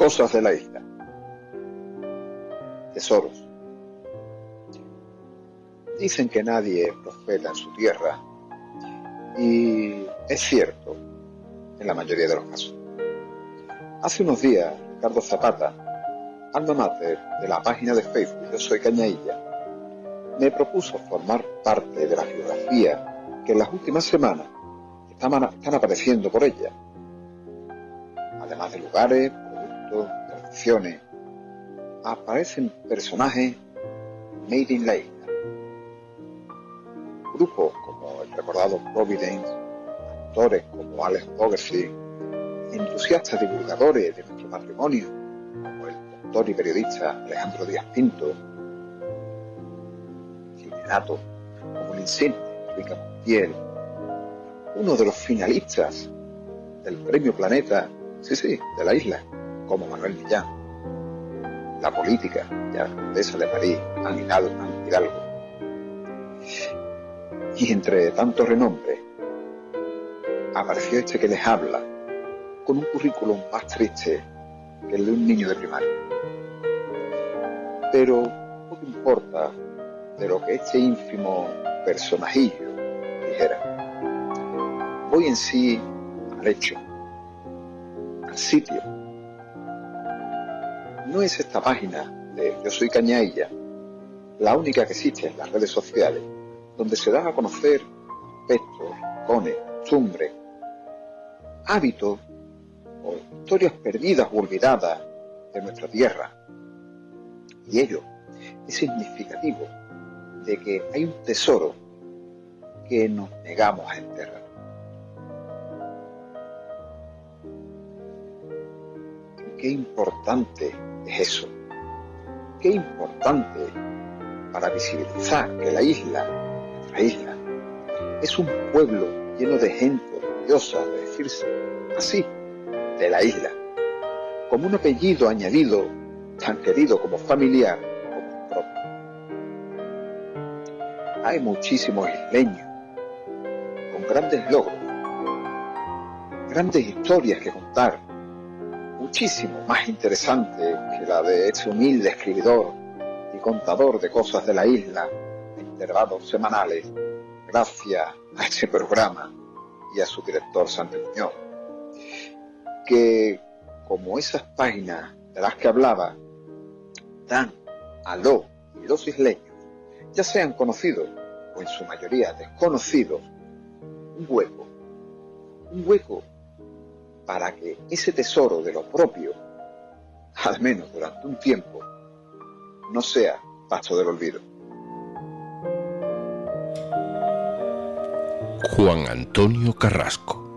Cosas de la isla. Tesoros. Dicen que nadie prospera en su tierra, y es cierto en la mayoría de los casos. Hace unos días, Ricardo Zapata, alma mater de la página de Facebook Yo Soy Cañailla, me propuso formar parte de la geografía que en las últimas semanas están apareciendo por ella. Además de lugares, productos, tradiciones, aparecen personajes made in la isla. Grupos como el recordado Providence, actores como Alex Fogerty, entusiastas divulgadores de nuestro patrimonio, como el doctor y periodista Alejandro Díaz Pinto, Cinenato, como Lincente Enrique Montiel, uno de los finalistas del Premio Planeta, de la isla, como Manuel Millán, la política, ya la condesa de París, Anne Hidalgo. Y entre tanto renombre, apareció este que les habla, con un currículum más triste que el de un niño de primaria. Pero poco importa de lo que este ínfimo personajillo dijera. Voy en sí al hecho, al sitio. No es esta página de Yo Soy Cañailla la única que existe en las redes sociales, donde se dan a conocer aspectos, rincones, costumbres, hábitos o historias perdidas o olvidadas de nuestra tierra. Y ello es significativo de que hay un tesoro que nos negamos a enterrar. Qué importante es eso. Qué importante para visibilizar que la isla, nuestra isla, es un pueblo lleno de gente orgullosa de decirse así, de la isla, como un apellido añadido tan querido como familiar como propio. Hay muchísimos isleños con grandes logros, grandes historias que contar, muchísimo más interesante que la de este humilde escribidor y contador de cosas de la isla en intervalos semanales, gracias a este programa y a su director Santi Muñoz, que, como esas páginas de las que hablaba, dan a los y los isleños, ya sean conocidos o en su mayoría desconocidos, un hueco para que ese tesoro de lo propio, al menos durante un tiempo, no sea paso del olvido. Juan Antonio Carrasco.